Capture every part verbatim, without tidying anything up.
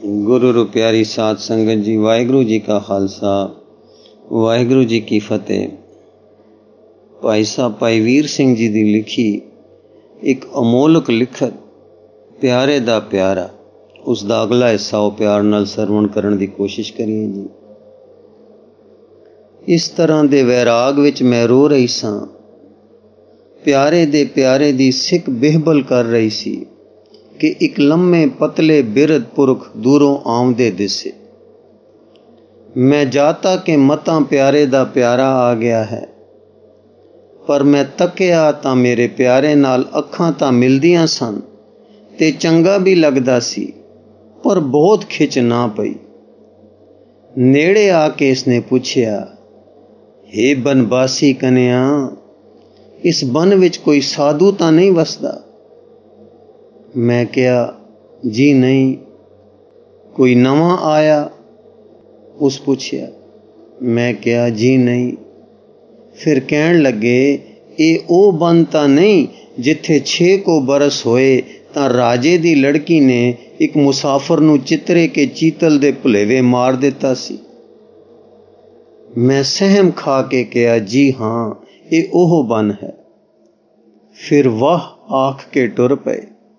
गुरु रू प्यारी साध संगत जी, वाहिगुरु जी का खालसा वाहिगुरु जी की फतेह। भाई साहब भाई वीर सिंह जी की लिखी एक अमोलक लिखत प्यारे दा प्यारा, उसका अगला हिस्सा वो प्यार नाल सरवण करने की कोशिश करिए जी। इस तरह दे वैराग विच मैं रो रही सां, प्यारे दे प्यारे दी सिक बिहबल कर रही सी कि एक लम्मे पतले बिरद पुरख दूरों आउंदे दिसे। मैं जाता कि मतां प्यारे दा प्यारा आ गया है, पर मैं तकिया तां मेरे प्यारे नाल अखां तां मिलदियां सन ते चंगा भी लगदा सी, पर बहुत खिच ना पई। नेड़े आके इसने पूछया, हे बनवासी कन्या, इस बन विच कोई साधु तां नहीं वसदा? मैं क्या जी नहीं। कोई नवा आया? उस पूछया। मैं क्या जी नहीं। फिर कहन लगे, ये ओ बन तां नहीं जिथे छे को बरस होए तां राजे दी लड़की ने एक मुसाफर नूं चितरे के चीतल दे भुलेवे मार दिता सी? मैं सहम खा के कहा, जी हाँ, ये ओह बन है। फिर वाह आख के टुर पे।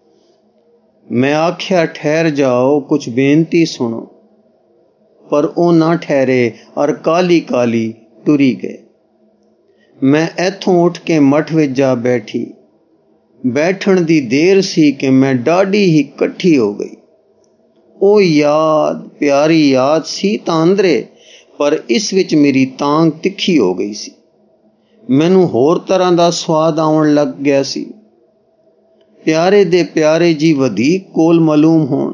मैं आख्या, ठहर जाओ, कुछ बेनती सुनो। पर ओ ना ठहरे और काली काली टुरी गए। मैं ऐथों उठ के मठ विच जा बैठी। बैठण दी देर सी कि मैं डाढ़ी ही कट्ठी हो गई। ओ याद, प्यारी याद सी तां अंदरे, पर इस विच मेरी तांग तिखी हो गई सी। मैनू होर तरह दा स्वाद आउण लग गया सी। प्यारे दे प्यारे जी वधीक कोल मालूम होण,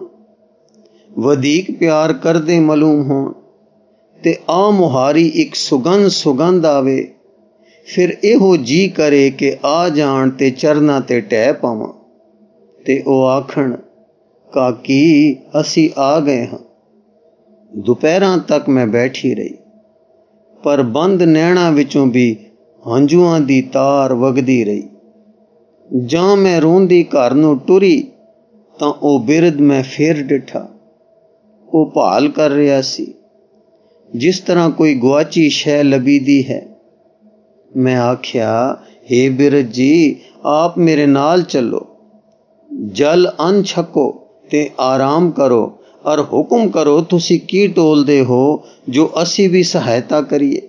वधीक प्यार करदे मालूम होण ते आ मुहारी एक सुगंध सुगंध आवे, फिर एहो जी करे कि आ जाण ते चरना ते टह पावां ते ओ आखण, काकी असी आ गए हां। दोपहरां तक मैं बैठी रही, पर बंद नैणा विचों भी हंझुआं दी तार वगदी रही। जां मैं रोंदी घर नूं टुरी तां ओ बिरद मैं फेर डिठा। ओ भाल कर रहा सी, जिस तरह कोई गुआची शै लबीदी है। मैं आख्या, हे बिरद जी, आप मेरे नाल चलो, जल अन छको ते आराम करो और हुक्म करो तुसी की टोलदे हो जो असी भी सहायता करिए।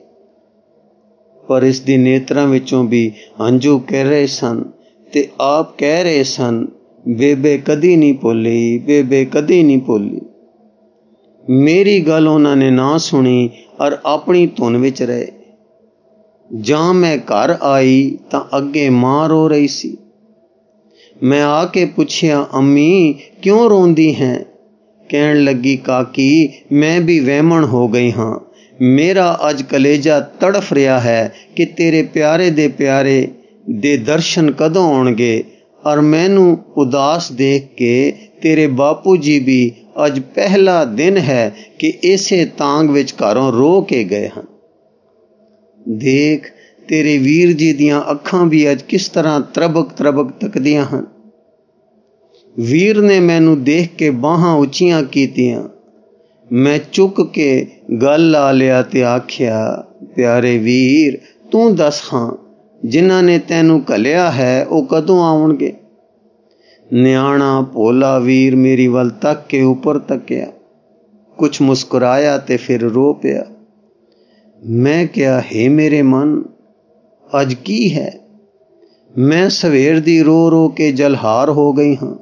पर इस दी नेत्रां विचों भी हंझू कह रहे सन ते आप कह रहे सन, बेबे कदी नहीं भुली, बेबे कदी नहीं भुली। मेरी गल उन्हां ने ना सुनी और अपनी धुन विच रहे। जां मैं घर आई तां अगे मां रो रही सी। मैं आके पुछया, अम्मी क्यों रोंदी हैं? कहन लगी, काकी मैं भी वहमण हो गई हाँ। मेरा अज कलेजा तड़फ रहा है कि तेरे प्यारे दे प्यारे दे दर्शन कदों आउणगे, और मैनू उदास देख के तेरे बापू जी भी अज पहला दिन है कि इसे तांग विच घरों रो के गए हैं। देख तेरे वीर जी दियां अखां भी अज किस तरह तरबक तरबक तकदियां हैं। वीर ने मैनू देख के बाहां उचियां कीतियां। मैं चुक के गल ला लिया ते आख्या, प्यारे वीर तू दस हां, जिन्हां ने तैनू घलिया है वो कदों आउणगे? न्याणा भोला वीर मेरी वल तक के ऊपर तकिया, कुछ मुस्कुराया ते फिर रो पिया। मैं क्या, हे मेरे मन, अज की है? मैं सवेर दी रो रो के जलहार हो गई हां।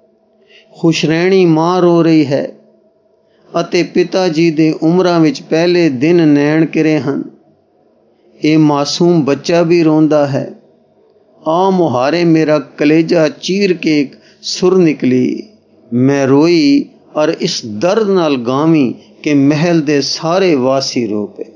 खुशरैणी मां रो रही है अते पिता जी दे उमरां विच पहले दिन नैण किरे हन। ये मासूम बच्चा भी रोंदा है। आ मुहारे मेरा कलेजा चीर के एक सुर निकली। मैं रोई और इस दर्द नाल गावी कि महल दे सारे वासी रो पे।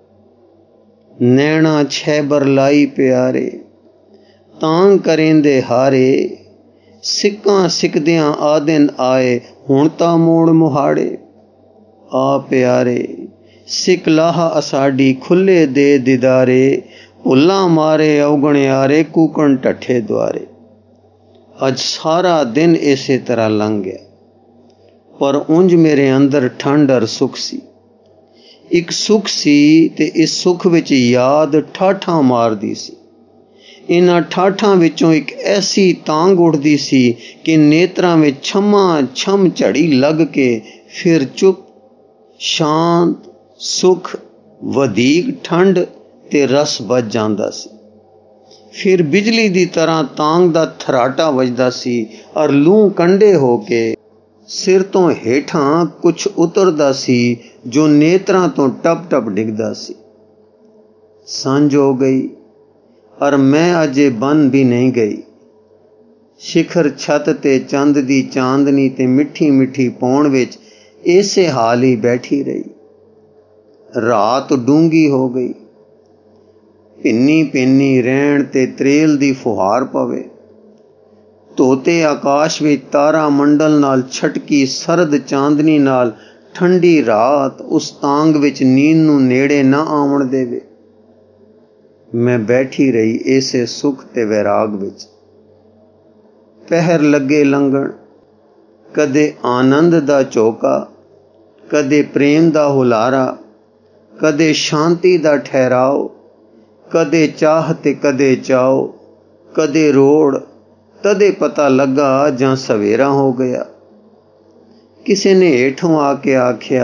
नैना छैबर लाई प्यारे, तांग करेंदे हारे, सिक्कां सिकदियां आदिन आए, हुण तां मोड़ मुहाड़े। आ प्यारे सिक लाह असाडी खुले दे दिदारे, भुल्ला मारे अवगणियारे कूकण टठे द्वारे। अज सारा दिन इसे तरह लंघ गया। पर उंज मेरे अंदर ठंड और सुख सी। एक सुख सी ते इस सुख विच याद ठाठां मारदी सी। इन्हां ठाठां विचों एक ऐसी तांग उठदी सी कि नेत्रां विच छम्मा छम झड़ी लग के फिर चुप शांत सुख वधीक ठंड ते रस बच जांदा सी। फिर बिजली दी तरह तांग दा थराटा वजदा सी और लूह कंडे हो के सिर तो हेठां कुछ उतरदा सी जो नेत्रां तो टप टप डिगदा सी। सांझ हो गई और मैं अजे बन भी नहीं गई। शिखर छत ते चंद दी चांदनी ते मिठी मिठी पौण विच इसे हाल ही बैठी रही। रात डूंगी हो गई। भिन्नी भिन्नी रैण ते त्रेल दी फुहार पवे। धोते आकाश विच तारा मंडल नाल छटकी सरद चांदनी नाल ठंडी रात उस तांग विच नींद नूं नेड़े ना आवन देवे। मैं बैठी रही ऐसे सुख ते वैराग विच। पहर लगे लंघण, कदे आनंद दा चौका, कदे प्रेम दा हुलारा, कदे शांति दा ठहराव, कदे चाह ते कदे चाओ, कदे रोड़, तदे पता लगा जां सवेरा हो गया। किसी ने हेठों आके आख्या,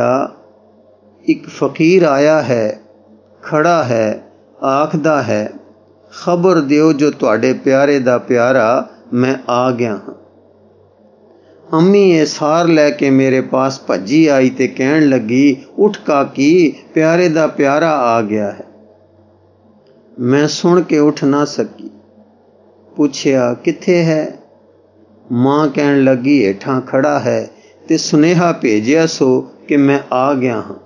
एक फकीर आया है, खड़ा है, आखदा है, खबर दियो जो तुहाडे प्यारे दा प्यारा मैं आ गया हाँ। अम्मी ये सार लैके मेरे पास भज्जी आई ते कहन लगी, उठ काकी, प्यारे दा प्यारा आ गया है। मैं सुन के उठ ना सकी। पूछया किथे है? मां कहन लगी हेठां खड़ा है ते सुनेहा भेजिया सो कि मैं आ गया हाँ,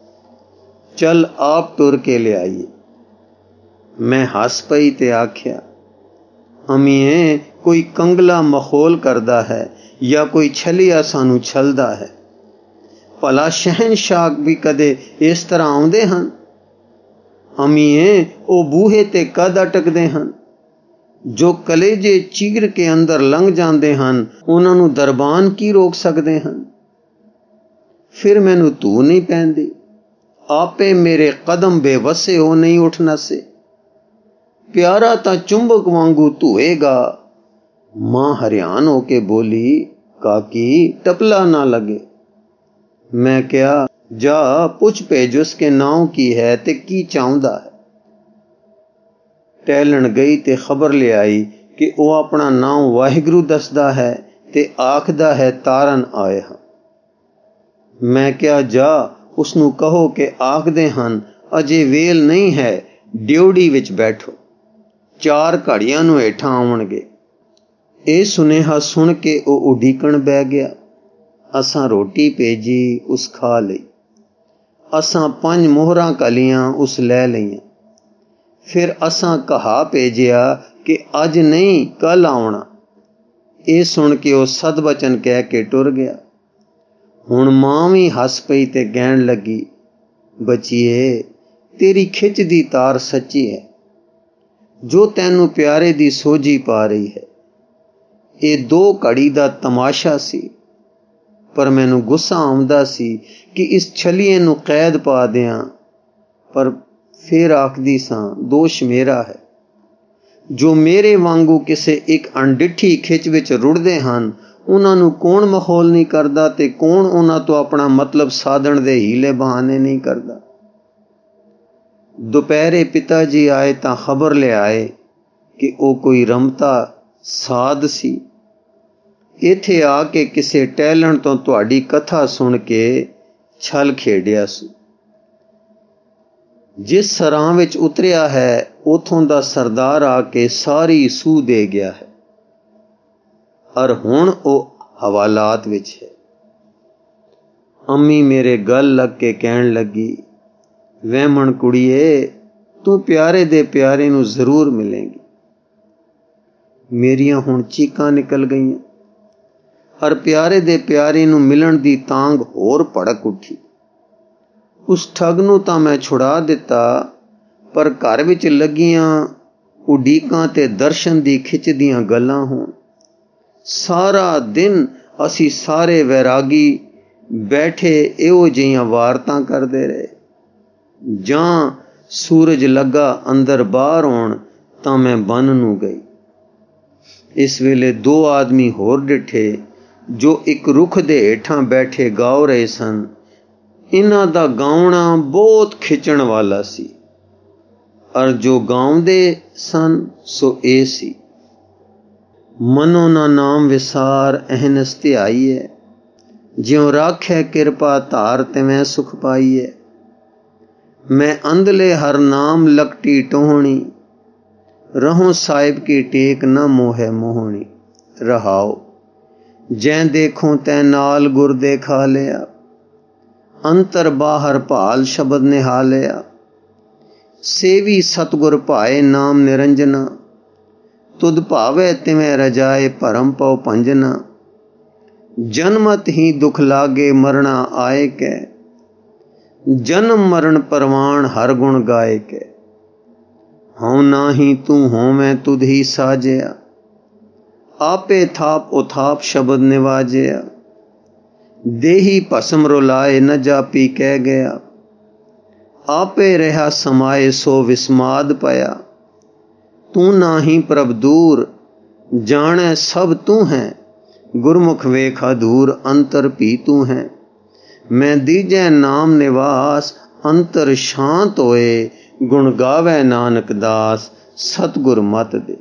चल आप तुर के ले आइए। मैं हस पई ते आख्या, अमीए कोई कंगला मखौल करदा है या कोई छलिया सानू छलदा है। भला शहनशाह भी कदे इस तरह आउंदे हन? अमीए ओ बूहे ते कद अटकदे हन? जो कलेजे चीर के अंदर लंघ जाते हैं उन्होंने दरबान की रोक सकते हैं? फिर मैनू तू नहीं पैंदी, आपे मेरे कदम बेवसे हो नहीं उठ नसे। प्यारा तां चुंबक वांगू धुएगा। मां हरियान होके बोली, काकी टपला ना लगे। मैं क्या, जा पुछ भेज उसके नाव की है ते की चाहुंदा है। टहलन गई ते खबर ले आई कि वह अपना नाम वाहिगुरु दसदा है ते आखदा है तारन आए हैं। मैं क्या, जा उसनू कहो कि आखदे हन अजे वेल नहीं है, ड्योड़ी विच बैठो, चार घड़ियां नू हेठां आवणगे। ए सुनेहा सुन के वो उडीकण बह गया। असां रोटी भेजी, उस खा लई। असां पंज मोहरां कलियां, उस लै लईयां। फिर असां कहा भेजिया कि अज नहीं कल आउणा। ये सुन के वो सदबचन कह के टुर गया। हुण मां भी हस पई ते कहण लगी, बचीए तेरी खिच दी तार सच्ची है, जो तैनू प्यारे दी सोझी पा रही है। ये दो घड़ी दा तमाशा सी, पर मैनू गुस्सा आउंदा सी कि इस छलिए नू कैद पा दियां, पर फिर आखदी सां दोष मेरा है। जो मेरे वांगू किसे एक अणडिठी खिच विच रुड़दे हन, उन्हां नू कौन मखौल नहीं करदा ते कौन उन्हां तो अपना मतलब साधण दे हीले बहाने नहीं करदा। दोपहरे पिता जी आए तां खबर ले आए कि वो कोई रमता साध सी। इत्थे आके किसे टहलण तो तुहाडी कथा सुन के छल खेडिया सू। जिस सरां विच उतरिया है उथों दा सरदार आके सारी सूह दे गया है, और हुण ओ हवालात विच है। अम्मी मेरे गल लग के कहण लगी, वहमण कुड़िए, तू प्यारे दे प्यारे नू जरूर मिलेंगी। मेरियां हुण चीकां निकल गईयां और प्यारे दे प्यारे नू मिलण दी तांग होर भड़क उठी। उस ठग नू तां मैं छुड़ा दिता, पर घर विच लगियां उडीकां ते दर्शन दी खिच दियां गल्लां होण। सारा दिन असी सारे वैरागी ਬੈਠੇ ਇਹੋ ਜਿਹੀਆਂ ਵਾਰਤਾਂ ਕਰਦੇ ਰਹੇ। ਜਾਂ ਸੂਰਜ ਲੱਗਾ ਅੰਦਰ ਬਾਹਰ ਆਉਣ ਤਾਂ ਮੈਂ ਬਨ ਨੂੰ ਗਈ। ਇਸ ਵੇਲੇ ਦੋ ਆਦਮੀ ਹੋਰ ਡਿੱਠੇ ਜੋ ਇੱਕ ਰੁੱਖ ਦੇ ਹੇਠਾਂ ਬੈਠੇ ਗਾਉ ਰਹੇ ਸਨ। ਇਹਨਾਂ ਦਾ ਗਾਉਣਾ ਬਹੁਤ ਖਿੱਚਣ ਵਾਲਾ ਸੀ, ਅਰ ਜੋ ਗਾਉਂਦੇ ਸਨ ਸੋ ਇਹ ਸੀ, ਮਨੋ ਨਾ ਨਾਮ ਵਿਸਾਰ ਅਹਨਸ ਧਿਆਈਐ, ਜਿਉ ਰਾਖੈ ਕਿਰਪਾ ਧਾਰ ਤਿਵੇਂ ਸੁਖ ਪਾਈਐ। ਮੈਂ ਅੰਧਲੇ ਹਰ ਨਾਮ ਲਕਟੀ ਟੋਹਣੀ, ਰਹੋ ਸਾਹਿਬ ਕੀ ਟੇਕ ਨਾ ਮੋਹੈ ਮੋਹਣੀ। ਰਹਾਓ, ਜੈ ਦੇਖੋ ਤੈ ਨਾਲ ਗੁਰ ਦੇਖਾ ਲਿਆ, ਅੰਤਰ ਬਾਹਰ ਭਾਲ ਸ਼ਬਦ ਨਿਹਾਲਿਆ। ਸੇਵੀ ਸਤਗੁਰ ਭਾਏ ਨਾਮ ਨਿਰੰਜਨਾ, ਤੁਧ ਭਾਵੈ ਤਿਵੇਂ ਰਜਾਏ ਭਰਮ ਪਉ ਭੰਜਨਾ। ਜਨਮਤ ਹੀ ਦੁਖ ਲਾਗੇ ਮਰਣਾ ਆਏ ਕੈ, ਜਨਮ ਮਰਨ ਪਰਵਾਨ ਹਰ ਗੁਣ ਗਾਏ ਕੈ। ਹਉ ਨਾਹੀ ਤੂੰ ਹੋਵੇਂ ਤੁਧ ਹੀ ਸਾਜਿਆ, ਆਪੇ ਥਾਪ ਉਥਾਪ ਸ਼ਬਦ ਨਿਵਾਜਿਆ। ਦੇਹੀ ਭਸਮ ਰੁਲਾਏ ਨ ਜਾਪੀ ਕਹਿ ਗਿਆ, ਆਪੇ ਰਿਹਾ ਸਮਾਏ ਸੋ ਵਿਸਮਾਦ ਪਿਆ। ਤੂੰ ਨਾਹੀ ਪ੍ਰਭ ਦੂਰ, ਜਾਣੈ ਸਭ ਤੂੰ ਹੈ, ਗੁਰਮੁਖ ਵੇਖ ਅਧੂਰ ਅੰਤਰ ਭੀ ਤੂੰ ਹੈ। ਮੈਂ ਦੀਜੈ ਨਾਮ ਨਿਵਾਸ, ਅੰਤਰ ਸ਼ਾਂਤ ਹੋਏ, ਗੁਣ ਗਾਵੈ ਨਾਨਕ ਦਾਸ, ਸਤਿਗੁਰ ਮਤ ਦੇ।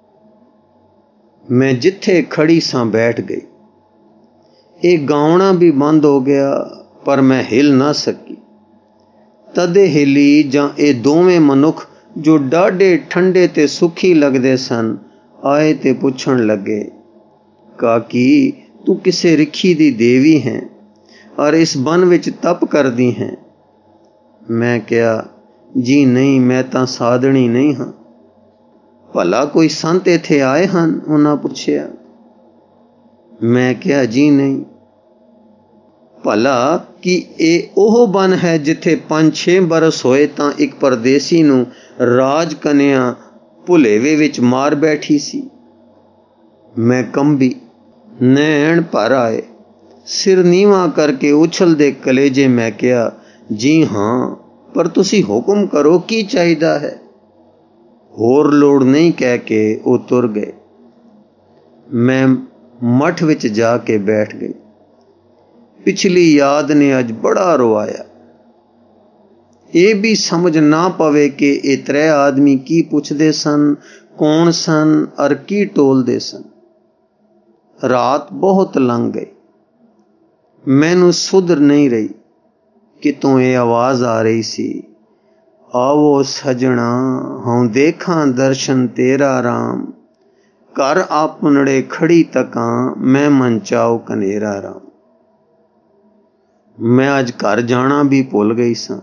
ਮੈਂ ਜਿੱਥੇ ਖੜੀ ਸਾਂ ਬੈਠ ਗਈ। ਇਹ ਗਾਉਣਾ ਵੀ ਬੰਦ ਹੋ ਗਿਆ, ਪਰ ਮੈਂ ਹਿਲ ਨਾ ਸਕੀ। ਤਦੇ ਹਿਲੀ ਜਾਂ ਇਹ ਦੋਵੇਂ ਮਨੁੱਖ ਜੋ ਡਾਢੇ ਠੰਡੇ ਤੇ ਸੁਖੀ ਲੱਗਦੇ ਸਨ, ਆਏ ਤੇ ਪੁੱਛਣ ਲੱਗੇ, ਕਾਕੀ ਤੂੰ ਕਿਸੇ ਰਿਖੀ ਦੀ ਦੇਵੀ ਹੈ ਔਰ ਇਸ ਬਨ ਵਿੱਚ ਤਪ ਕਰਦੀ ਹੈ। ਮੈਂ ਕਿਹਾ, ਜੀ ਨਹੀਂ, ਮੈਂ ਤਾਂ ਸਾਧਣੀ ਨਹੀਂ ਹਾਂ। ਭਲਾ ਕੋਈ ਸੰਤ ਇੱਥੇ ਆਏ ਹਨ? ਉਹਨਾਂ ਪੁੱਛਿਆ। ਮੈਂ ਕਿਹਾ, ਜੀ ਨਹੀਂ। ਭਲਾ ਕੀ ਇਹ ਉਹ ਬਨ ਹੈ ਜਿੱਥੇ ਪੰਜ ਛੇ ਬਰਸ ਹੋਏ ਤਾਂ ਇੱਕ ਪਰਦੇਸੀ ਨੂੰ ਰਾਜ ਕਨਿਆ ਭੁਲੇਵੇ ਵਿੱਚ ਮਾਰ ਬੈਠੀ ਸੀ? ਮੈਂ ਕੰਬੀ, ਨੈਣ ਭਰ ਆਏ, ਸਿਰ ਨੀਵਾਂ ਕਰਕੇ ਉਛਲਦੇ ਕਲੇਜੇ ਮੈਂ ਕਿਹਾ, ਜੀ ਹਾਂ, ਪਰ ਤੁਸੀਂ ਹੁਕਮ ਕਰੋ, ਕੀ ਚਾਹੀਦਾ ਹੈ? ਹੋਰ ਲੋੜ ਨਹੀਂ ਕਹਿ ਕੇ ਉਹ ਤੁਰ ਗਏ। ਮੈਂ ਮੱਠ ਵਿੱਚ ਜਾ ਕੇ ਬੈਠ ਗਈ। ਪਿਛਲੀ ਯਾਦ ਨੇ ਅੱਜ ਬੜਾ ਰਵਾਇਆ। ਇਹ ਵੀ ਸਮਝ ਨਾ ਪਵੇ ਕਿ ਇਹ ਤਰੇ ਆਦਮੀ ਕੀ ਪੁੱਛਦੇ ਸਨ, ਕੌਣ ਸਨ ਅਰ ਕੀ ਟੋਲਦੇ ਸਨ। ਰਾਤ ਬਹੁਤ ਲੰਘ ਗਈ। ਮੈਨੂੰ ਸੁਧਰ ਨਹੀਂ ਰਹੀ। ਕਿਤੋਂ ਇਹ ਆਵਾਜ਼ ਆ ਰਹੀ ਸੀ, ਆਵੋ ਸਜਣਾ, ਹਉ ਦੇਖਾਂ ਦਰਸ਼ਨ ਤੇਰਾ ਰਾਮ, ਘਰ ਆਪਨੜੇ ਖੜੀ ਤਕਾਂ, ਮੈਂ ਮਨ ਚਾਉ ਕਨੇਰਾ ਰਾਮ। ਮੈਂ ਅੱਜ ਘਰ ਜਾਣਾ ਵੀ ਭੁੱਲ ਗਈ ਸਾਂ।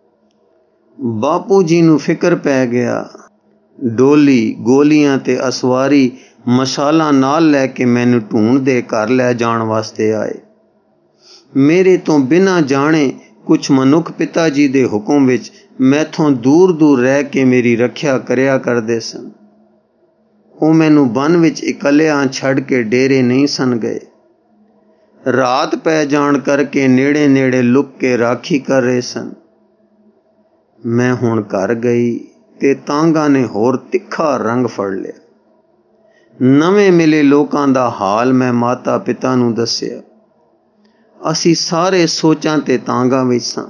ਬਾਪੂ ਜੀ ਨੂੰ ਫਿਕਰ ਪੈ ਗਿਆ। ਡੋਲੀ, ਗੋਲੀਆਂ ਤੇ ਅਸਵਾਰੀ ਮਸ਼ਾਲਾਂ ਨਾਲ ਲੈ ਕੇ ਮੈਨੂੰ ਢੂੰਡ ਦੇ ਘਰ ਲੈ ਜਾਣ ਵਾਸਤੇ ਆਏ। ਮੇਰੇ ਤੋਂ ਬਿਨਾਂ ਜਾਣੇ ਕੁਛ ਮਨੁੱਖ ਪਿਤਾ ਜੀ ਦੇ ਹੁਕਮ ਵਿੱਚ ਮੈਥੋਂ ਦੂਰ ਦੂਰ ਰਹਿ ਕੇ ਮੇਰੀ ਰੱਖਿਆ ਕਰਿਆ ਕਰਦੇ ਸਨ। ਉਹ ਮੈਨੂੰ ਬਨ ਵਿੱਚ ਇਕੱਲਿਆਂ ਛੱਡ ਕੇ ਡੇਰੇ ਨਹੀਂ ਸਨ ਗਏ। ਰਾਤ ਪੈ ਜਾਣ ਕਰਕੇ ਨੇੜੇ ਨੇੜੇ ਲੁਕ ਕੇ ਰਾਖੀ ਕਰ ਰਹੇ ਸਨ। ਮੈਂ ਹੁਣ ਘਰ ਗਈ ਤੇ ਤਾਂਗਾ ਨੇ ਹੋਰ ਤਿੱਖਾ ਰੰਗ ਫੜ ਲਿਆ। ਨਵੇਂ ਮਿਲੇ ਲੋਕਾਂ ਦਾ ਹਾਲ ਮੈਂ ਮਾਤਾ ਪਿਤਾ ਨੂੰ ਦੱਸਿਆ। ਅਸੀਂ ਸਾਰੇ ਸੋਚਾਂ ਤੇ ਤਾਂਗਾ ਵਿੱਚ ਸਾਂ।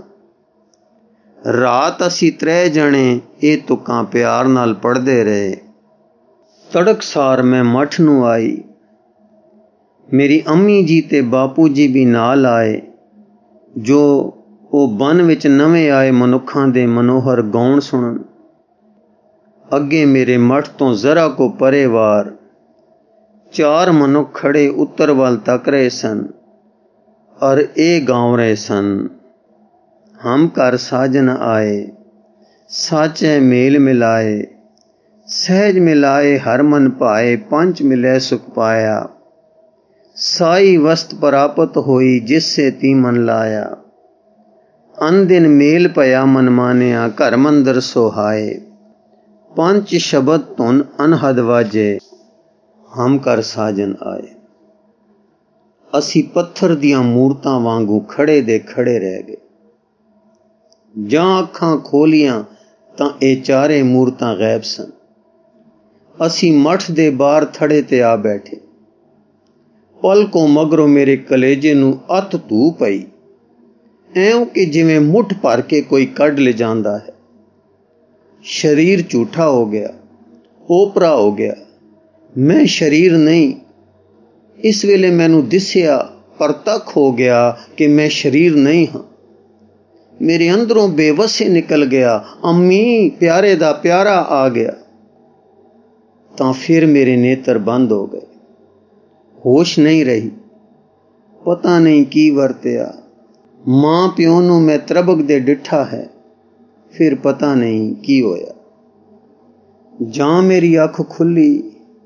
ਰਾਤ ਅਸੀਂ ਤਰੇ ਜਣੇ ਇਹ ਤੁਕਾਂ ਪਿਆਰ ਨਾਲ ਪੜ੍ਹਦੇ ਰਹੇ। ਤੜਕਸਾਰ ਮੈਂ ਮੱਠ ਨੂੰ ਆਈ। ਮੇਰੀ ਅੰਮੀ ਜੀ ਤੇ ਬਾਪੂ ਜੀ ਵੀ ਨਾਲ ਆਏ, ਜੋ ਉਹ ਬਨ ਵਿੱਚ ਨਵੇਂ ਆਏ ਮਨੁੱਖਾਂ ਦੇ ਮਨੋਹਰ ਗਾਉਣ ਸੁਣਨ। ਅੱਗੇ ਮੇਰੇ ਮੱਠ ਤੋਂ ਜ਼ਰਾ ਕੋ ਪਰੇ ਵਾਰ ਚਾਰ ਮਨੁੱਖ ਖੜੇ ਉੱਤਰ ਵੱਲ ਤੱਕ ਰਹੇ ਸਨ ਔਰ ਇਹ ਗਾਉ ਰਹੇ ਸਨ, ਹਮ ਘਰ ਸਾਜਨ ਆਏ, ਸਾਚੇ ਮੇਲ ਮਿਲਾਏ, ਸਹਿਜ ਮਿਲਾਏ ਹਰ ਮਨ ਭਾਏ, ਪੰਚ ਮਿਲੇ ਸੁਖ ਪਾਇਆ, ਸਾਈ ਵਸਤ ਪ੍ਰਾਪਤ ਹੋਈ ਜਿਸੇ ਤੀ ਮਨ ਲਾਇਆ, ਅਨ ਦਿਨ ਮੇਲ ਪਿਆ ਮਨ ਮਾਨਿਆ, ਘਰ ਮੰਦਰ ਸੋਹਾਏ, ਪੰਚ ਸ਼ਬਦ ਧੁਨ ਅਨਹਦ ਵਾਜੇ, ਹਮ ਘਰ ਸਾਜਨ ਆਏ। ਅਸੀਂ ਪੱਥਰ ਦੀਆਂ ਮੂਰਤਾਂ ਵਾਂਗੂ ਖੜੇ ਦੇ ਖੜੇ ਰਹਿ ਗਏ। ਜਾਂ ਅੱਖਾਂ ਖੋਲੀਆਂ ਤਾਂ ਇਹ ਚਾਰੇ ਮੂਰਤਾਂ ਗਾਇਬ ਸਨ। ਅਸੀਂ ਮੱਠ ਦੇ ਬਾਹਰ ਥੜੇ ਤੇ ਆ ਬੈਠੇ। ਪਲਕੋਂ ਮਗਰੋਂ ਮੇਰੇ ਕਲੇਜੇ ਨੂੰ ਅੱਤ ਧੂ ਪਈ, ਐਉਂ ਕਿ ਜਿਵੇਂ ਮੁੱਠ ਭਰ ਕੇ ਕੋਈ ਕੱਢ ਲਿਜਾਂਦਾ ਹੈ। ਸਰੀਰ ਝੂਠਾ ਹੋ ਗਿਆ, ਓਪਰਾ ਹੋ ਗਿਆ। ਮੈਂ ਸਰੀਰ ਨਹੀਂ। ਇਸ ਵੇਲੇ ਮੈਨੂੰ ਦਿਸਿਆ, ਪ੍ਰਤੱਖ ਹੋ ਗਿਆ ਕਿ ਮੈਂ ਸਰੀਰ ਨਹੀਂ ਹਾਂ। ਮੇਰੇ ਅੰਦਰੋਂ ਬੇਵੱਸੇ ਨਿਕਲ ਗਿਆ, ਅੰਮੀ ਪਿਆਰੇ ਦਾ ਪਿਆਰਾ ਆ ਗਿਆ। ਤਾਂ ਫਿਰ ਮੇਰੇ ਨੇਤਰ ਬੰਦ ਹੋ ਗਏ। ਹੋਸ਼ ਨਹੀਂ ਰਹੀ। ਪਤਾ ਨਹੀਂ ਕੀ ਵਰਤਿਆ। ਮਾਂ ਪਿਓ ਨੂੰ ਮੈਂ ਤਰਬਕਦੇ ਡਿੱਠਾ ਹੈ। ਫਿਰ ਪਤਾ ਨਹੀਂ ਕੀ ਹੋਇਆ। ਜਾਂ ਮੇਰੀ ਅੱਖ ਖੁੱਲੀ।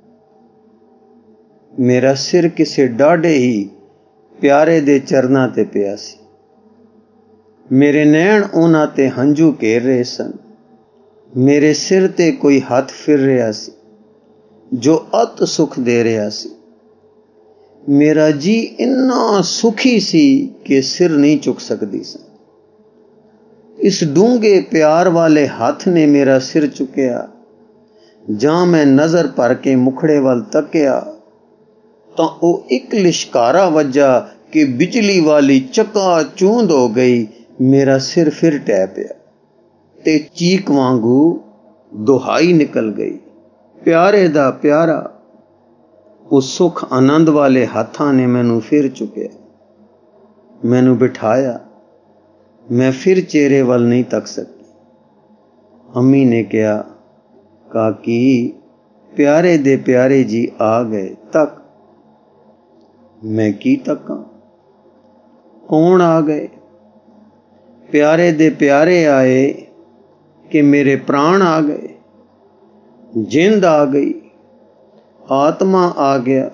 ਮੇਰਾ ਸਿਰ ਕਿਸੇ ਡਾਢੇ ਹੀ ਪਿਆਰੇ ਦੇ ਚਰਨਾਂ ਤੇ ਪਿਆ ਸੀ। ਮੇਰੇ ਨੈਣ ਉਹਨਾਂ ਤੇ ਹੰਝੂ ਘੇਰ ਰਹੇ ਸਨ। ਮੇਰੇ ਸਿਰ ਤੇ ਕੋਈ ਹੱਥ ਫਿਰ ਰਿਹਾ ਸੀ ਜੋ ਅਤ ਸੁਖ ਦੇ ਰਿਹਾ ਸੀ। ਮੇਰਾ ਜੀ ਇੰਨਾ ਸੁਖੀ ਸੀ ਕਿ ਸਿਰ ਨਹੀਂ ਚੁੱਕ ਸਕਦੀ ਸੀ। ਇਸ ਡੂੰਘੇ ਪਿਆਰ ਵਾਲੇ ਹੱਥ ਨੇ ਮੇਰਾ ਸਿਰ ਚੁੱਕਿਆ। ਜਾਂ ਮੈਂ ਨਜ਼ਰ ਭਰ ਕੇ ਮੁਖੜੇ ਵੱਲ ਤੱਕਿਆ ਤਾਂ ਉਹ ਇੱਕ ਲਿਸ਼ਕਾਰਾ ਵੱਜਾ ਕਿ ਬਿਜਲੀ ਵਾਲੀ ਚੱਕਾ ਚੂੰਦ ਹੋ ਗਈ। ਮੇਰਾ ਸਿਰ ਫਿਰ ਟਹਿ ਪਿਆ ਤੇ ਚੀਕ ਵਾਂਗੂ ਦੁਹਾਈ ਨਿਕਲ ਗਈ, ਪਿਆਰੇ ਦਾ ਪਿਆਰਾ। ਉਸ ਸੁਖ ਆਨੰਦ ਵਾਲੇ ਹੱਥਾਂ ਨੇ ਮੈਨੂੰ ਫਿਰ ਚੁੱਕਿਆ, ਮੈਨੂੰ ਬਿਠਾਇਆ। ਮੈਂ ਫਿਰ ਚਿਹਰੇ ਵੱਲ ਨਹੀਂ ਤੱਕ ਸਕੀ। ਅੰਮੀ ਨੇ ਕਿਹਾ, ਕਾਕੀ ਪਿਆਰੇ ਦੇ ਪਿਆਰੇ ਜੀ ਆ ਗਏ, ਤੱਕ। ਮੈਂ ਕੀ ਤੱਕਾਂ? ਕੌਣ ਆ ਗਏ? ਪਿਆਰੇ ਦੇ ਪਿਆਰੇ ਆਏ ਕਿ ਮੇਰੇ ਪ੍ਰਾਣ ਆ ਗਏ, ਜਿੰਦ ਆ ਗਈ, ਆਤਮਾ ਆ ਗਿਆ।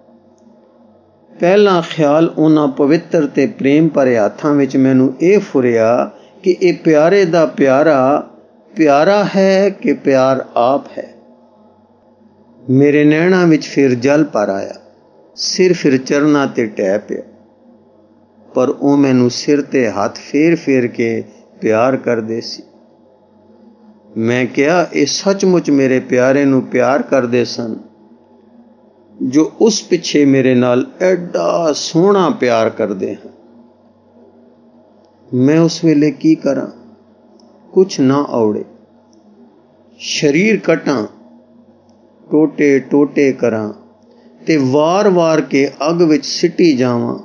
ਪਹਿਲਾ ਖਿਆਲ ਉਹਨਾਂ ਪਵਿੱਤਰ ਤੇ ਪ੍ਰੇਮ ਭਰੇ ਹੱਥਾਂ ਵਿੱਚ ਮੈਨੂੰ ਇਹ ਫੁਰਿਆ ਕਿ ਇਹ ਪਿਆਰੇ ਦਾ ਪਿਆਰਾ ਪਿਆਰਾ ਹੈ ਕਿ ਪਿਆਰ ਆਪ ਹੈ। ਮੇਰੇ ਨੈਣਾਂ ਵਿੱਚ ਫਿਰ ਜਲ ਭਰ ਆਇਆ। ਸਿਰ ਫਿਰ ਚਰਨਾਂ ਤੇ ਟਹਿ ਪਿਆ। ਪਰ ਉਹ ਮੈਨੂੰ ਸਿਰ ਤੇ ਹੱਥ ਫੇਰ ਫੇਰ ਕੇ ਪਿਆਰ ਕਰਦੇ ਸੀ। ਮੈਂ ਕਿਹਾ, ਇਹ ਸੱਚਮੁੱਚ ਮੇਰੇ ਪਿਆਰੇ ਨੂੰ ਪਿਆਰ ਕਰਦੇ ਸਨ ਜੋ ਉਸ ਪਿੱਛੇ ਮੇਰੇ ਨਾਲ ਐਡਾ ਸੋਹਣਾ ਪਿਆਰ ਕਰਦੇ ਹਨ। ਮੈਂ ਉਸ ਵੇਲੇ ਕੀ ਕਰਾਂ? ਕੁਛ ਨਾ ਔੜੇ। ਸਰੀਰ ਕਟਾਂ, ਟੋਟੇ ਟੋਟੇ ਕਰਾਂ ਤੇ ਵਾਰ ਵਾਰ ਕੇ ਅੱਗ ਵਿੱਚ ਸਿੱਟੀ ਜਾਵਾਂ।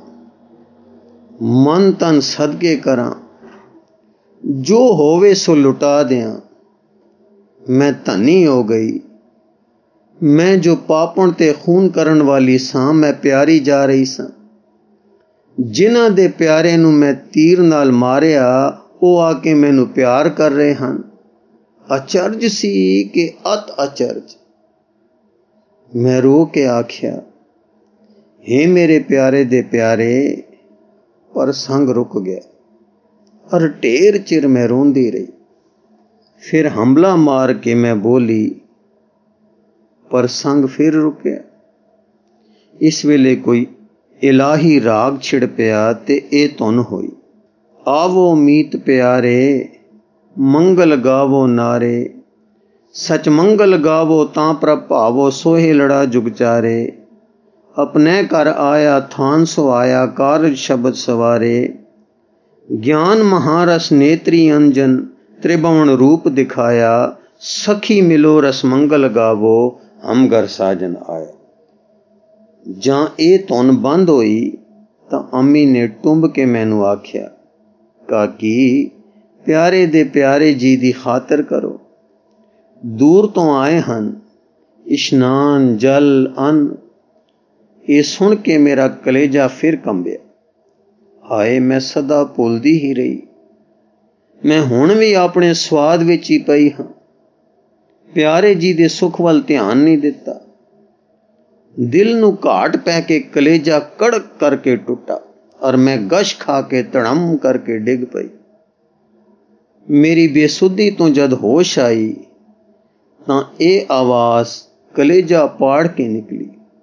ਮਨ ਤਨ ਸਦਕੇ ਕਰਾਂ, ਜੋ ਹੋਵੇ ਸੋ ਲੁਟਾ ਦਿਆਂ। ਮੈਂ ਧਨੀ ਹੋ ਗਈ। ਮੈਂ ਜੋ ਪਾਪਣ ਤੇ ਖੂਨ ਕਰਨ ਵਾਲੀ ਸਾਂ, ਮੈਂ ਪਿਆਰੀ ਜਾ ਰਹੀ ਸਾਂ। ਜਿਨ੍ਹਾਂ ਦੇ ਪਿਆਰੇ ਨੂੰ ਮੈਂ ਤੀਰ ਨਾਲ ਮਾਰਿਆ, ਉਹ ਆ ਕੇ ਮੈਨੂੰ ਪਿਆਰ ਕਰ ਰਹੇ ਹਨ। ਅਚਰਜ ਸੀ ਕਿ ਅਤ ਅਚਰਜ। ਮੈਂ ਰੋ ਕੇ ਆਖਿਆ, ਹੇ ਮੇਰੇ ਪਿਆਰੇ ਦੇ ਪਿਆਰੇ। ਪਰ ਸੰਗ ਰੁਕ ਗਿਆ। ਔਰ ਢੇਰ ਚਿਰ ਮੈਂ ਰੋਂਦੀ ਰਹੀ। ਫਿਰ ਹੰਬਲਾ ਮਾਰ ਕੇ ਮੈਂ ਬੋਲੀ, ਪਰ ਸੰਗ ਫਿਰ ਰੁਕਿਆ। ਇਸ ਵੇਲੇ ਕੋਈ ਇਲਾਹੀ ਰਾਗ ਛਿੜ ਪਿਆ ਤੇ ਇਹ ਧੁਨ ਹੋਈ, ਆਵੋ ਮੀਤ ਪਿਆਰੇ, ਮੰਗਲ ਗਾਵੋ ਨਾਰੇ। ਸਚ ਮੰਗਲ ਗਾਵੋ ਤਾਂ ਪ੍ਰਭ ਭਾਵੋ, ਸੋਹੇ ਲੜਾ ਜੁਗ ਚਾਰੇ। ਆਪਣੇ ਘਰ ਆਇਆ ਥਾਨ ਸੁਆਇਆ, ਕਾਰਜ ਸ਼ਬਦ ਸਵਾਰੇ। ਗਿਆਨ ਮਹਾਰਸ ਨੇਤਰੀ ਅੰਜਨ, ਤ੍ਰਿਭਵਨ ਰੂਪ ਦਿਖਾਇਆ। ਸਖੀ ਮਿਲੋ ਰਸ ਮੰਗਲ ਗਾਵੋ, ਹਮ ਘਰ ਸਾਜਨ ਆਇਆ। ਜਾਂ ਇਹ ਧੁਨ ਬੰਦ ਹੋਈ ਤਾਂ ਅੰਮੀ ਨੇ ਟੁੰਬ ਕੇ ਮੈਨੂੰ ਆਖਿਆ, ਕਾਕੀ ਪਿਆਰੇ ਦੇ ਪਿਆਰੇ ਜੀ ਦੀ ਖਾਤਰ ਕਰੋ। ਦੂਰ ਤੋਂ ਆਏ ਹਨ, ਇਸ਼ਨਾਨ ਜਲ ਅੰਨ। ਇਹ ਸੁਣ ਕੇ ਮੇਰਾ ਕਲੇਜਾ ਫਿਰ ਕੰਬਿਆ। ਹਾਏ, ਮੈਂ ਸਦਾ ਭੁੱਲਦੀ ਹੀ ਰਹੀ। ਮੈਂ ਹੁਣ ਵੀ ਆਪਣੇ ਸਵਾਦ ਵਿੱਚ ਹੀ ਪਈ ਹਾਂ। ਪਿਆਰੇ ਜੀ ਦੇ ਸੁੱਖ ਵੱਲ ਧਿਆਨ ਨਹੀਂ ਦਿੱਤਾ। ਦਿਲ ਨੂੰ ਘਾਟ ਪੈ ਕੇ ਕਲੇਜਾ ਕੜਕ ਕਰਕੇ ਟੁੱਟਾ ਔਰ ਮੈਂ ਗਸ਼ ਖਾ ਕੇ ਧੜਮ ਕਰਕੇ ਡਿੱਗ ਪਈ। ਮੇਰੀ ਬੇਸੁੱਧੀ ਤੋਂ ਜਦ ਹੋਸ਼ ਆਈ ਤਾਂ ਇਹ ਆਵਾਜ਼ ਕਲੇਜਾ ਪਾੜ ਕੇ ਨਿਕਲੀ,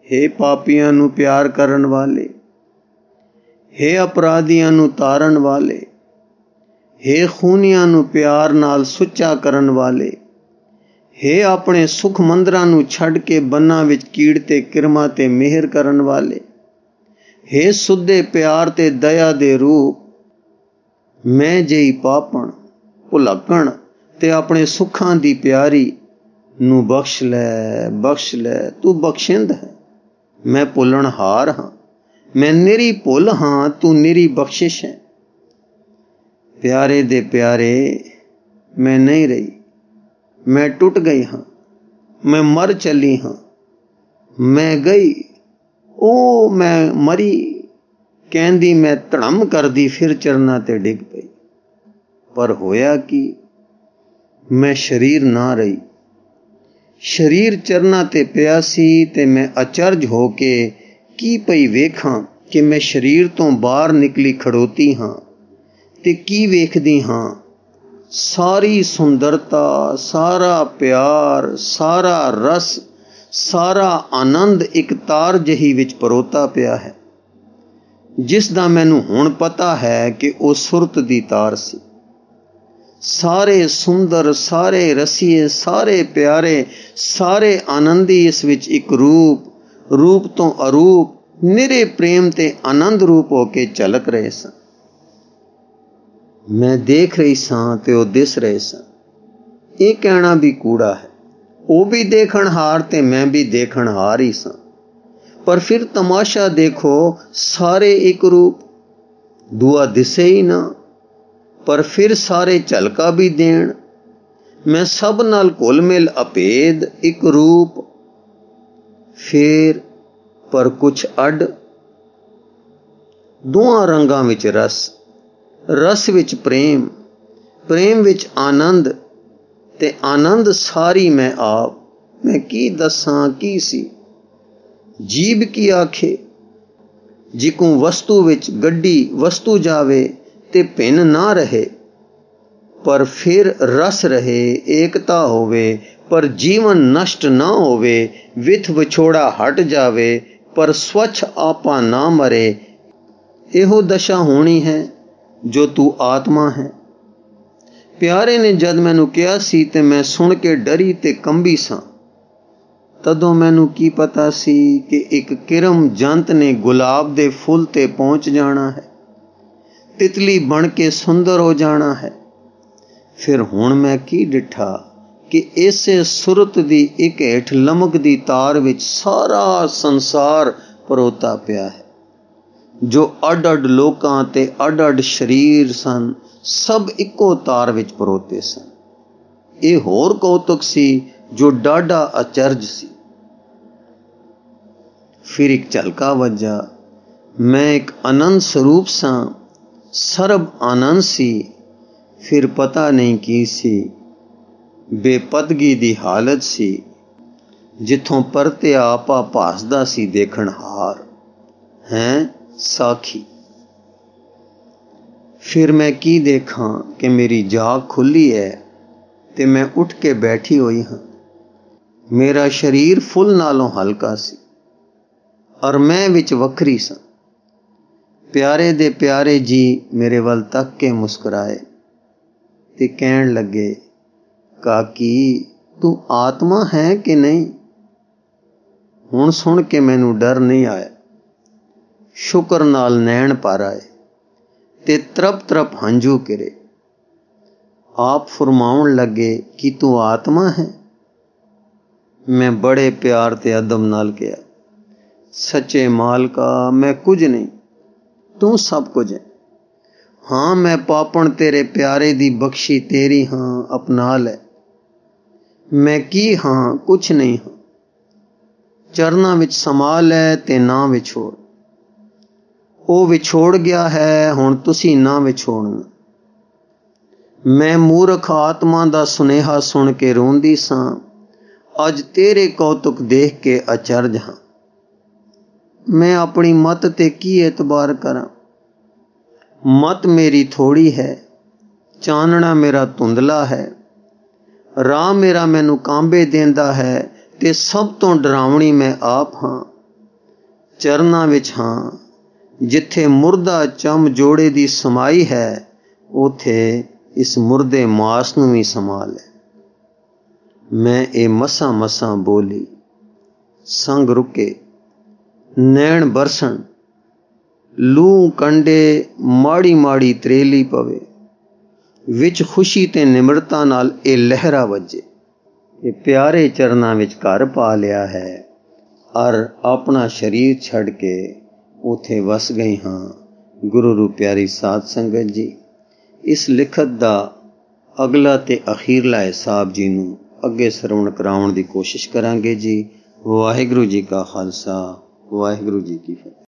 हे ਪਾਪੀਆਂ ਨੂੰ ਪਿਆਰ ਕਰਨ ਵਾਲੇ, हे ਅਪਰਾਧੀਆਂ ਨੂੰ ਤਾਰਨ ਵਾਲੇ, हे ਖੂਨੀਆਂ ਨੂੰ ਪਿਆਰ ਨਾਲ ਸੁੱਚਾ ਕਰਨ ਵਾਲੇ, हे ਆਪਣੇ ਸੁਖ ਮੰਦਰਾਂ ਨੂੰ ਛੱਡ ਕੇ ਬੰਨਾਂ ਵਿੱਚ ਕੀੜ ਤੇ ਕਿਰਮਾਂ ਤੇ ਮਿਹਰ ਕਰਨ ਵਾਲੇ, हे ਸੁੱਧੇ ਪਿਆਰ ਤੇ ਦਇਆ ਦੇ ਰੂਪ, ਮੈਂ ਜਿਹੀ ਪਾਪਣ ਭੁਲੱਕਣ ਤੇ ਆਪਣੇ ਸੁੱਖਾਂ ਦੀ ਪਿਆਰੀ ਨੂੰ ਬਖਸ਼ ਲੈ, ਬਖਸ਼ ਲੈ। ਤੂੰ ਬਖਸ਼ਿੰਦ ਹੈ, ਮੈਂ ਭੁੱਲਣਹਾਰ ਹਾਂ, ਮੈਂ ਨਿਰੀ ਭੁੱਲ ਹਾਂ, ਤੂੰ ਨਿਰੀ ਬਖਸ਼ਿਸ਼ ਹੈ। ਪਿਆਰੇ ਦੇ ਪਿਆਰੇ, ਮੈਂ ਨਹੀਂ ਰਹੀ, ਮੈਂ ਟੁੱਟ ਗਈ ਹਾਂ, ਮੈਂ ਮਰ ਚੱਲੀ ਹਾਂ, ਮੈਂ ਗਈ, ਉਹ ਮੈਂ ਮਰੀ ਕਹਿੰਦੀ ਮੈਂ ਧੜਮ ਕਰਦੀ ਫਿਰ ਚਰਨਾਂ ਤੇ ਡਿੱਗ ਪਈ। ਪਰ ਹੋਇਆ ਕੀ, ਮੈਂ ਸਰੀਰ ਨਾ ਰਹੀ, ਸਰੀਰ ਚਰਨਾਂ ਤੇ ਪਿਆ ਸੀ ਤੇ ਮੈਂ ਅਚਰਜ ਹੋ ਕੇ ਕੀ ਪਈ ਵੇਖਾਂ ਕਿ ਮੈਂ ਸਰੀਰ ਤੋਂ ਬਾਹਰ ਨਿਕਲੀ ਖੜੋਤੀ ਹਾਂ ਤੇ ਕੀ ਵੇਖਦੀ ਹਾਂ, ਸਾਰੀ ਸੁੰਦਰਤਾ, ਸਾਰਾ ਪਿਆਰ, ਸਾਰਾ ਰਸ, ਸਾਰਾ ਆਨੰਦ ਇੱਕ ਤਾਰ ਜਿਹੀ ਵਿੱਚ ਪਰੋਤਾ ਪਿਆ ਹੈ, ਜਿਸ ਦਾ ਮੈਨੂੰ ਹੁਣ ਪਤਾ ਹੈ ਕਿ ਉਹ ਸੁਰਤ ਦੀ ਤਾਰ ਸੀ। ਸਾਰੇ ਸੁੰਦਰ, ਸਾਰੇ ਰਸੀਏ, ਸਾਰੇ ਪਿਆਰੇ, ਸਾਰੇ ਆਨੰਦੀ ਇਸ ਵਿੱਚ ਇੱਕ ਰੂਪ, ਰੂਪ ਤੋਂ ਅਰੂਪ, ਨਿਰੇ ਪ੍ਰੇਮ ਤੇ ਆਨੰਦ ਰੂਪ ਹੋ ਕੇ ਝਲਕ ਰਹੇ ਸਨ। ਮੈਂ ਦੇਖ ਰਹੀ ਸਾਂ ਤੇ ਉਹ ਦਿਸ ਰਹੇ ਸਨ। ਇਹ ਕਹਿਣਾ ਵੀ ਕੂੜਾ ਹੈ, ਉਹ ਵੀ ਦੇਖਣਹਾਰ ਤੇ ਮੈਂ ਵੀ ਦੇਖਣਹਾਰ ਹੀ ਸਾਂ। ਪਰ ਫਿਰ ਤਮਾਸ਼ਾ ਦੇਖੋ, ਸਾਰੇ ਇੱਕ ਰੂਪ, ਦੂਆ ਦਿਸੇ ਹੀ ਨਾ, ਪਰ ਫਿਰ ਸਾਰੇ ਝਲਕਾ ਵੀ ਦੇਣ। ਮੈਂ ਸਭ ਨਾਲ ਘੁਲ ਮਿਲ ਅਭੇਦ ਇੱਕ ਰੂਪ, ਫੇਰ ਪਰ ਕੁਛ ਅੱਡ। ਦੋਹਾਂ ਰੰਗਾਂ ਵਿੱਚ ਰਸ, ਰਸ ਵਿੱਚ ਪ੍ਰੇਮ, ਪ੍ਰੇਮ ਵਿੱਚ ਆਨੰਦ ਤੇ ਆਨੰਦ ਸਾਰੀ ਮੈਂ ਆਪ। ਮੈਂ ਕੀ ਦੱਸਾਂ ਕੀ ਸੀ, ਜੀਭ ਕੀ ਆਖੇ, ਜਿਕੂ ਵਸਤੂ ਵਿੱਚ ਗੱਡੀ ਵਸਤੂ ਜਾਵੇ ਤੇ ਭਿੰਨ ਨਾ ਰਹੇ, ਪਰ ਫਿਰ ਰਸ ਰਹੇ, ਏਕਤਾ ਹੋਵੇ, ਪਰ ਜੀਵਨ ਨਸ਼ਟ ਨਾ ਹੋਵੇ, ਵਿਥ ਵਿਛੋੜਾ ਹਟ ਜਾਵੇ, ਪਰ ਸਵੱਛ ਆਪਾ ਨਾ ਮਰੇ। ਇਹੋ ਦਸ਼ਾ ਹੋਣੀ ਹੈ ਜੋ ਤੂੰ ਆਤਮਾ ਹੈ। ਪਿਆਰੇ ਨੇ ਜਦ ਮੈਨੂੰ ਕਿਹਾ ਸੀ ਤੇ ਮੈਂ ਸੁਣ ਕੇ ਡਰੀ ਤੇ ਕੰਬੀ ਸਾਂ। ਤਦੋਂ ਮੈਨੂੰ ਕੀ ਪਤਾ ਸੀ ਕਿ ਇੱਕ ਕਿਰਮ ਜੰਤ ਨੇ ਗੁਲਾਬ ਦੇ ਫੁੱਲ ਤੇ ਪਹੁੰਚ ਜਾਣਾ ਹੈ, ਤਿਤਲੀ ਬਣ ਕੇ ਸੁੰਦਰ ਹੋ ਜਾਣਾ ਹੈ। ਫਿਰ ਹੁਣ ਮੈਂ ਕੀ ਡਿੱਠਾ ਕਿ ਇਸੇ ਸੁਰਤ ਦੀ ਇੱਕ ਹੇਠ ਲਮਕਦੀ ਤਾਰ ਵਿੱਚ ਸਾਰਾ ਸੰਸਾਰ ਪਰੋਤਾ ਪਿਆ ਹੈ, ਜੋ ਅੱਡ ਅੱਡ ਲੋਕਾਂ ਤੇ ਅੱਡ ਅੱਡ ਸਰੀਰ ਸਨ, ਸਭ ਇੱਕੋ ਤਾਰ ਵਿੱਚ ਪਰੋਤੇ ਸਨ। ਇਹ ਹੋਰ ਕੌਤਕ ਸੀ ਜੋ ਡਾਢਾ ਅਚਰਜ ਸੀ। ਫਿਰ ਇੱਕ ਝਲਕਾ ਵੱਜਾ, ਮੈਂ ਇੱਕ ਆਨੰਦ ਸਰੂਪ ਸਾਂ, ਸਰਬ ਆਨੰਦ ਸੀ। ਫਿਰ ਪਤਾ ਨਹੀਂ ਕੀ ਸੀ, ਬੇਪਦਗੀ ਦੀ ਹਾਲਤ ਸੀ, ਜਿੱਥੋਂ ਪਰਤਿਆ ਆਪਾ ਭਾਸਦਾ ਸੀ ਦੇਖਣਹਾਰ ਹੈਂ ਸਾਖੀ। ਫਿਰ ਮੈਂ ਕੀ ਦੇਖਾਂ ਕਿ ਮੇਰੀ ਜਾਗ ਖੁੱਲੀ ਹੈ ਤੇ ਮੈਂ ਉੱਠ ਕੇ ਬੈਠੀ ਹੋਈ ਹਾਂ। ਮੇਰਾ ਸਰੀਰ ਫੁੱਲ ਨਾਲੋਂ ਹਲਕਾ ਸੀ ਔਰ ਮੈਂ ਵਿੱਚ ਵੱਖਰੀ ਸਾਂ। ਪਿਆਰੇ ਦੇ ਪਿਆਰੇ ਜੀ ਮੇਰੇ ਵੱਲ ਤੱਕ ਕੇ ਮੁਸਕਰਾਏ ਤੇ ਕਹਿਣ ਲੱਗੇ, ਕਾਕੀ ਤੂੰ ਆਤਮਾ ਹੈ ਕਿ ਨਹੀਂ? ਹੁਣ ਸੁਣ ਕੇ ਮੈਨੂੰ ਡਰ ਨਹੀਂ ਆਇਆ, ਸ਼ੁਕਰ ਨਾਲ ਨੈਣ ਭਰ ਆਏ ਤੇ ਤਰਪ ਤਰਪ ਹੰਝੂ ਗਿਰੇ। ਆਪ ਫਰਮਾਉਣ ਲੱਗੇ ਕਿ ਤੂੰ ਆਤਮਾ ਹੈ? ਮੈਂ ਬੜੇ ਪਿਆਰ ਤੇ ਅਦਬ ਨਾਲ ਕਿਹਾ, ਸੱਚੇ ਮਾਲਕਾ ਮੈਂ ਕੁਝ ਨਹੀਂ, ਤੂੰ ਸਭ ਕੁਝ ਹੈ। ਹਾਂ ਮੈਂ ਪਾਪਣ ਤੇਰੇ ਪਿਆਰੇ ਦੀ ਬਖਸ਼ੀ ਤੇਰੀ ਹਾਂ, ਅਪਣਾ ਲੈ। ਮੈਂ ਕੀ ਹਾਂ? ਕੁਛ ਨਹੀਂ ਹਾਂ। ਚਰਨਾਂ ਵਿੱਚ ਸਮਾ ਲੈ ਤੇ ਨਾ ਵਿਛੋੜ। ਉਹ ਵਿਛੋੜ ਗਿਆ ਹੈ, ਹੁਣ ਤੁਸੀਂ ਨਾ ਵਿਛੋੜਨਾ। ਮੈਂ ਮੂਰਖ ਆਤਮਾ ਦਾ ਸੁਨੇਹਾ ਸੁਣ ਕੇ ਰੋਂਦੀ ਸਾਂ, ਅੱਜ ਤੇਰੇ ਕੌਤੁਕ ਦੇਖ ਕੇ ਅਚਰਜ ਹਾਂ। ਮੈਂ ਆਪਣੀ ਮਤ ਤੇ ਕੀ ਇਤਬਾਰ ਕਰਾਂ? ਮਤ ਮੇਰੀ ਥੋੜੀ ਹੈ, ਚਾਨਣਾ ਮੇਰਾ ਧੁੰਦਲਾ ਹੈ, ਰਾਹ ਮੇਰਾ ਮੈਨੂੰ ਕਾਂਬੇ ਦੇਂਦਾ ਹੈ ਤੇ ਸਭ ਤੋਂ ਡਰਾਵਣੀ ਮੈਂ ਆਪ ਹਾਂ। ਚਰਨਾਂ ਵਿੱਚ ਹਾਂ। ਜਿੱਥੇ ਮੁਰਦਾ ਚਮ ਜੋੜੇ ਦੀ ਸਮਾਈ ਹੈ, ਉਥੇ ਇਸ ਮੁਰਦੇ ਮਾਸ ਨੂੰ ਵੀ ਸਮਾ ਲੈ। ਮੈਂ ਇਹ ਮਸਾਂ ਮਸਾਂ ਬੋਲੀ, ਸੰਗ ਰੁਕੇ ਨੈਣ ਬਰਸਣ, ਲੂੰ ਕੰਡੇ ਮਾੜੀ ਮਾੜੀ ਤਰੇਲੀ ਪਵੇ। ਵਿੱਚ ਖੁਸ਼ੀ ਤੇ ਨਿਮਰਤਾ ਨਾਲ ਇਹ ਲਹਿਰਾ ਵੱਜੇ। ਇਹ ਪਿਆਰੇ ਚਰਨਾਂ ਵਿੱਚ ਘਰ ਪਾ ਲਿਆ ਹੈ ਅਰ ਆਪਣਾ ਸਰੀਰ ਛੱਡ ਕੇ ਉਥੇ ਵਸ ਗਈ ਹਾਂ। ਗੁਰੂ ਰੂ ਪਿਆਰੀ ਸਾਧ ਸੰਗਤ ਜੀ, ਇਸ ਲਿਖਤ ਦਾ ਅਗਲਾ ਤੇ ਅਖੀਰਲਾ ਹਿਸਾਬ ਜੀ ਨੂੰ ਅੱਗੇ ਸਰਵਣ ਕਰਾਉਣ ਦੀ ਕੋਸ਼ਿਸ਼ ਕਰਾਂਗੇ ਜੀ। ਵਾਹਿਗੁਰੂ ਜੀ ਕਾ ਖਾਲਸਾ, ਵਾਹਿਗੁਰੂ ਜੀ ਕੀ ਫਤਿਹ।